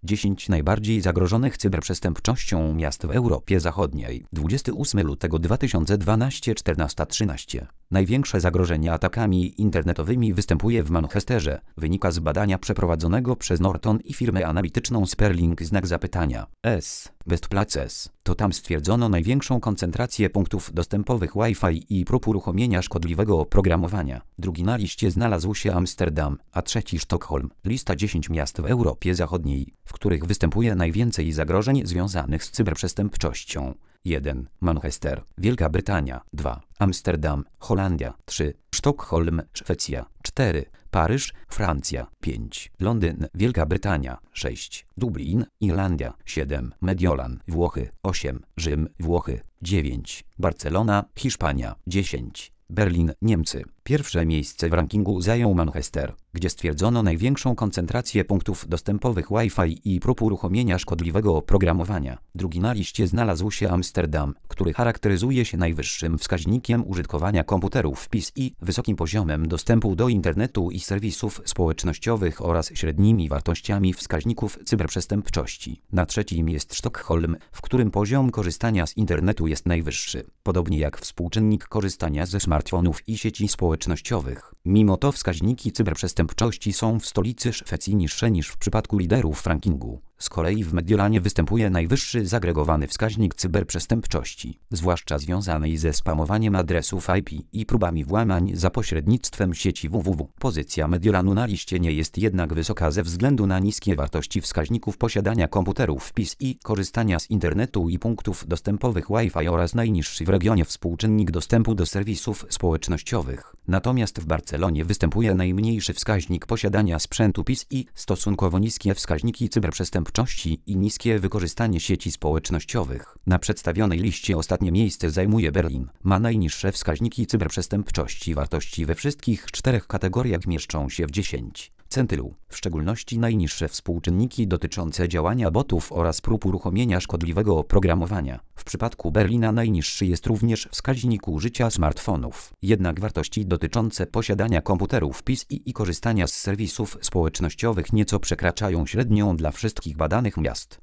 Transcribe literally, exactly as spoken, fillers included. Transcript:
dziesięć najbardziej zagrożonych cyberprzestępczością miast w Europie Zachodniej. dwudziestego ósmego lutego dwa tysiące dwunastego czternasta trzynaście. Największe zagrożenie atakami internetowymi występuje w Manchesterze, wynika z badania przeprowadzonego przez Norton i firmę analityczną Sperling znak zapytania. S. Best Places. To tam stwierdzono największą koncentrację punktów dostępowych Wi-Fi i prób uruchomienia szkodliwego oprogramowania. Drugi na liście znalazł się Amsterdam, a trzeci Sztokholm. Lista dziesięć miast w Europie Zachodniej, w których występuje najwięcej zagrożeń związanych z cyberprzestępczością. jeden. Manchester, Wielka Brytania. dwa. Amsterdam, Holandia. trzy. Sztokholm, Szwecja. cztery. Paryż, Francja. pięć. Londyn, Wielka Brytania. sześć. Dublin, Irlandia. siedem. Mediolan, Włochy. osiem. Rzym, Włochy. dziewięć. Barcelona, Hiszpania. dziesięć. Berlin, Niemcy. Pierwsze miejsce w rankingu zajął Manchester, gdzie stwierdzono największą koncentrację punktów dostępowych Wi-Fi i prób uruchomienia szkodliwego oprogramowania. Drugi na liście znalazł się Amsterdam, który charakteryzuje się najwyższym wskaźnikiem użytkowania komputerów P I S i wysokim poziomem dostępu do internetu i serwisów społecznościowych oraz średnimi wartościami wskaźników cyberprzestępczości. Na trzecim jest Sztokholm, w którym poziom korzystania z internetu jest najwyższy, podobnie jak współczynnik korzystania ze smartfonów i sieci społecznościowych. Mimo to wskaźniki cyberprzestępczości są w stolicy Szwecji niższe niż w przypadku liderów rankingu. Z kolei w Mediolanie występuje najwyższy zagregowany wskaźnik cyberprzestępczości, zwłaszcza związanej ze spamowaniem adresów I P i próbami włamań za pośrednictwem sieci www. Pozycja Mediolanu na liście nie jest jednak wysoka ze względu na niskie wartości wskaźników posiadania komputerów P I S i korzystania z internetu i punktów dostępowych Wi-Fi oraz najniższy w regionie współczynnik dostępu do serwisów społecznościowych. Natomiast w Barcelonie występuje najmniejszy wskaźnik posiadania sprzętu P I S i stosunkowo niskie wskaźniki cyberprzestępczości i niskie wykorzystanie sieci społecznościowych. Na przedstawionej liście ostatnie miejsce zajmuje Berlin. Ma najniższe wskaźniki cyberprzestępczości. Wartości we wszystkich czterech kategoriach mieszczą się w dziesięć centylu, w szczególności najniższe współczynniki dotyczące działania botów oraz prób uruchomienia szkodliwego oprogramowania. W przypadku Berlina najniższy jest również wskaźnik użycia smartfonów. Jednak wartości dotyczące posiadania komputerów P I S i, i korzystania z serwisów społecznościowych nieco przekraczają średnią dla wszystkich badanych miast.